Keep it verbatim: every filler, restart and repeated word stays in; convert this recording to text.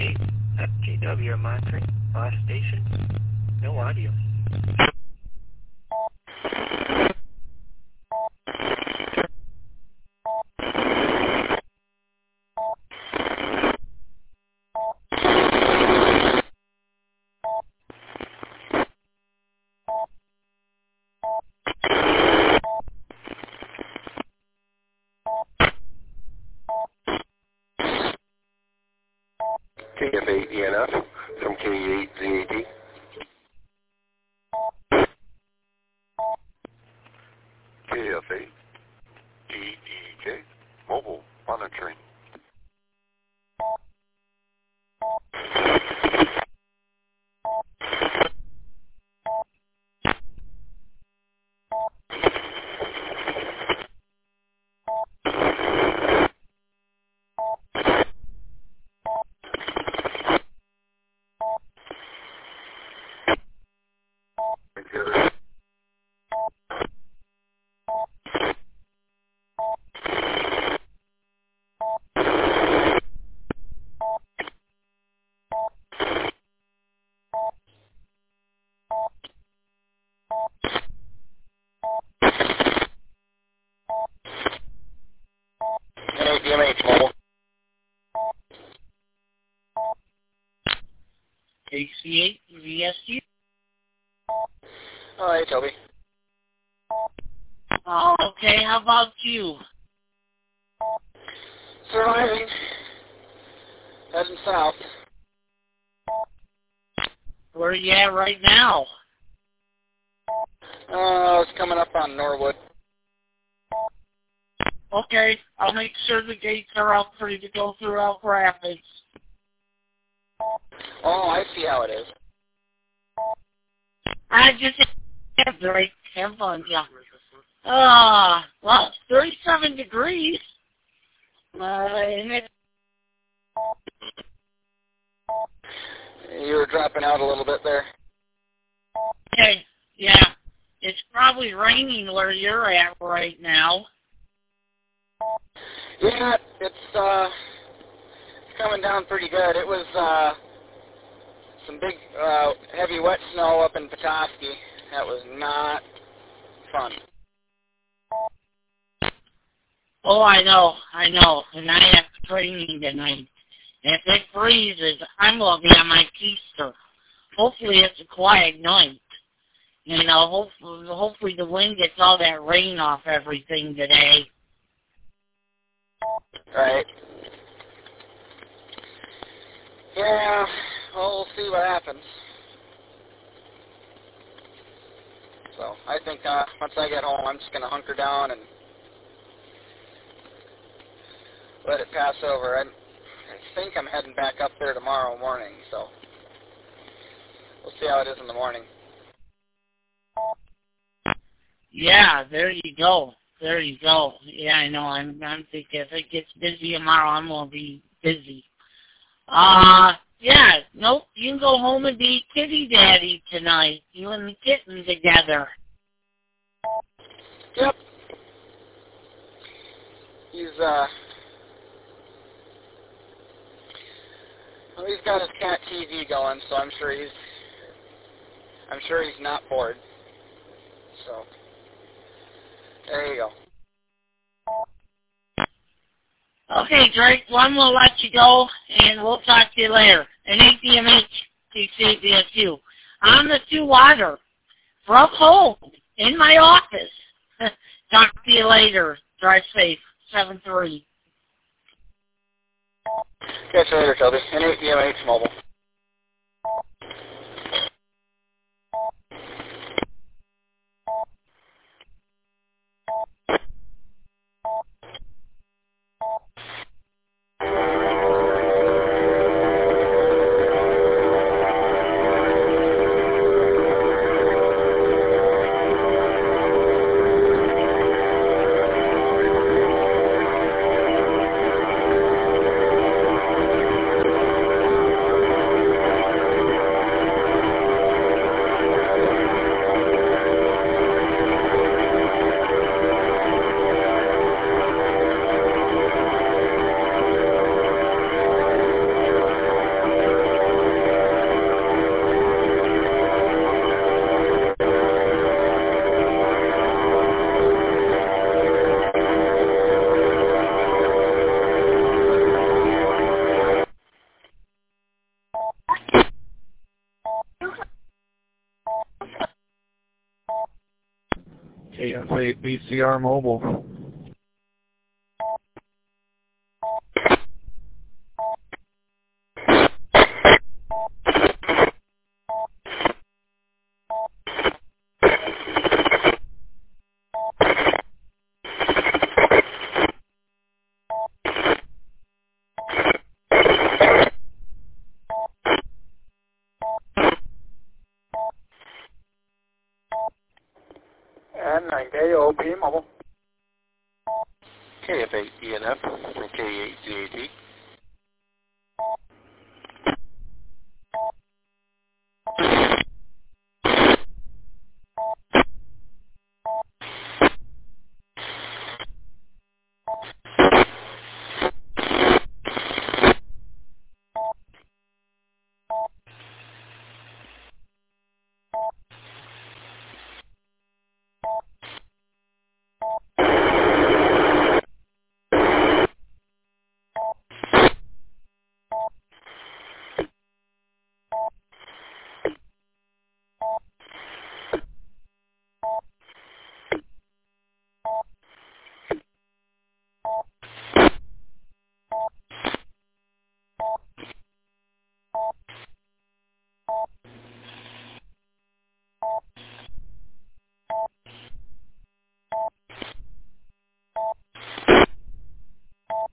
eight, F T W monitoring, last station, no audio. K F eight E N F from K eight Z A D. K F eight D E K, mobile monitoring. D M H mobile. K C eight V S U. Hi, Toby. Oh, okay. How about you? Surviving. Heading south. Where are you at right now? Uh, I was coming up on Norwood. Okay, I'll make sure the gates are out for you to go through Elk Rapids. Oh, I see how it is. I just have great have fun, yeah. Ah, uh, well, it's thirty-seven degrees. Uh, and it, You were dropping out a little bit there. okay, yeah, it's probably raining where you're at right now. Yeah, it's uh, it's coming down pretty good. It was uh, some big, uh, heavy wet snow up in Petoskey. That was not fun. Oh, I know, I know, and I have training tonight. If it freezes, I'm going to be on my keister. Hopefully it's a quiet night. You know, hopefully, hopefully the wind gets all that rain off everything today. Right. Yeah, well, we'll see what happens. So I think uh, once I get home, I'm just going to hunker down and let it pass over. I, I think I'm heading back up there tomorrow morning, so we'll see how it is in the morning. Yeah, there you go. There you go. Yeah, I know. I'm, I'm thinking if it gets busy tomorrow, I'm going to be busy. Uh, yeah, nope, you can go home and be kitty daddy tonight. You and the kitten together. Yep. He's, uh, well, he's got his cat T V going, so I'm sure he's, I'm sure he's not bored. So, there you go. Okay, Drake, one will let you go, and we'll talk to you later. And A D M H T C B S U. On the two water, from home, in my office. Talk to you later. Drive safe. seven three. Catch you later, Toby. And A D M H mobile. K F eight B C R Mobile. And nine K O P Mobile. K F eight E N F and K eight C A T.